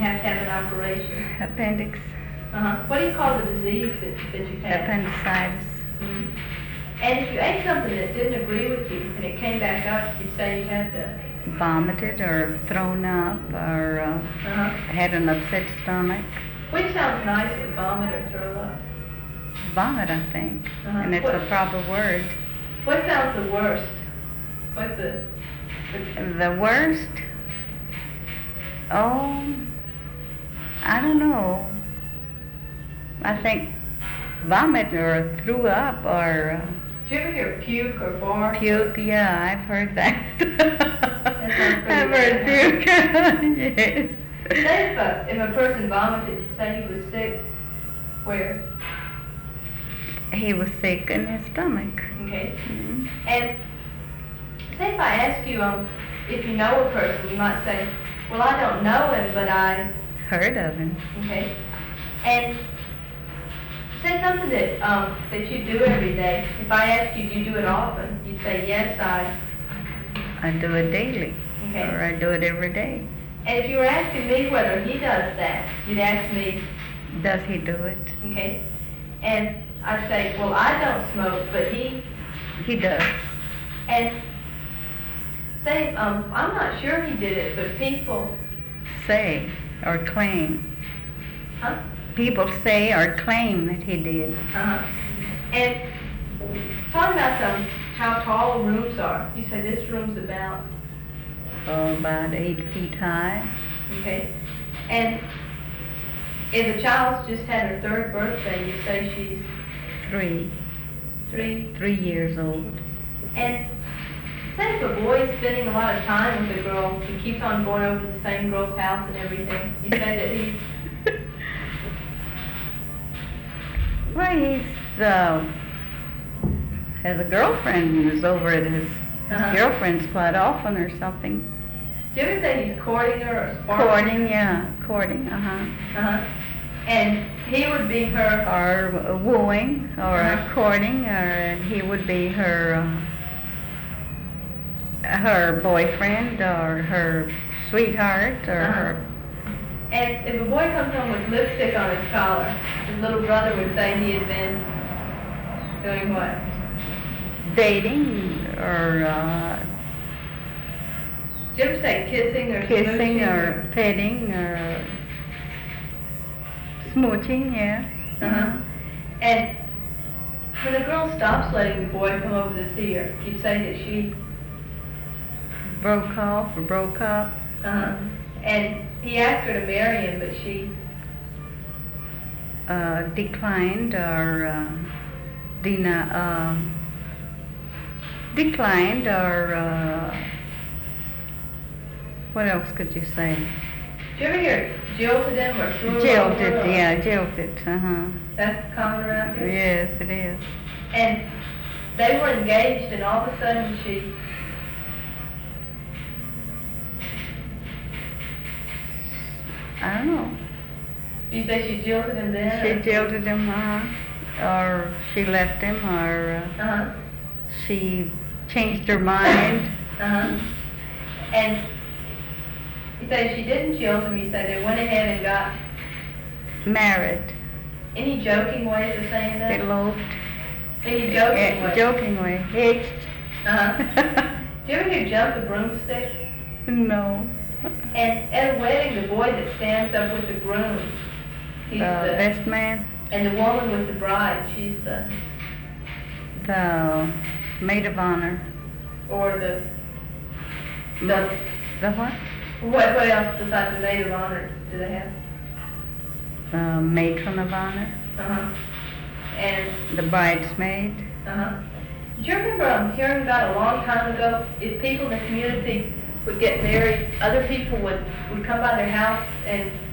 have to have an operation. Appendix. What do you call the disease that you had? Appendicitis. Mm-hmm. And if you ate something that didn't agree with you and it came back up, you say you had to... Vomited or thrown up or had an upset stomach. Which sounds nicer, vomit or throw up? Vomit, I think. And it's a proper word. What sounds the worst? What's the worst? Oh, I don't know. I think vomit or threw up or... Did you ever hear puke or barf? Puke, yeah, I've heard that. I've heard puke, yes. Say if a person vomited, you say he was sick, where? He was sick in his stomach. Okay. Mm-hmm. And say if I ask you if you know a person, you might say, well, I don't know him, but I... Heard of him. Okay. And say something that you do every day. If I ask you, do you do it often? You say, yes, I do it daily. Okay. Or I do it every day. And if you were asking me whether he does that, you'd ask me, does he do it? Okay. And I'd say, well, I don't smoke, but he does. And say, I'm not sure he did it, but people say or claim. Huh? People say or claim that he did. And talk about how tall rooms are. You say this room's about? About 8 feet high. Okay. And if a child's just had her 3rd birthday, you say she's? 3. 3 years old. And say if a boy is spending a lot of time with a girl, he keeps on going over to the same girl's house and everything, you say that he's? Well, he's has a girlfriend who's over at his girlfriend's quite often or something. Do you ever say he's courting her or sparking? Courting, yeah, courting, And he would be her? Or wooing, or courting, or he would be her her boyfriend, or her sweetheart, or her... And if a boy comes home with lipstick on his collar, his little brother would say he had been doing what? Dating, or... Did you ever say kissing or kissing, smooching? Or petting, or smooching, yeah. And when a girl stops letting the boy come over to see her, you say that she... broke off or broke up. And he asked her to marry him, but she... declined or declined or what else could you say? Did you ever hear jilted him or threw him jilted, over? Yeah, jilted, That's common around here? Yes, it is. And they were engaged and all of a sudden she... I don't know. You say she jilted him then? She jilted him, or she left him, or she changed her mind. And you say she didn't jilt him, you say they went ahead and got... Married. Any joking ways of saying that? Eloped. Any joking ways? Jokingly. Hitched. Do you ever hear jump the broomstick? No. And at a wedding, the boy that stands up with the groom, he's the best man. And the woman with the bride, she's the maid of honor. Or the what? What else besides the maid of honor do they have? Matron of honor. And the bridesmaid. Do you remember hearing about a long time ago, if people in the community would get married, other people would come by their house and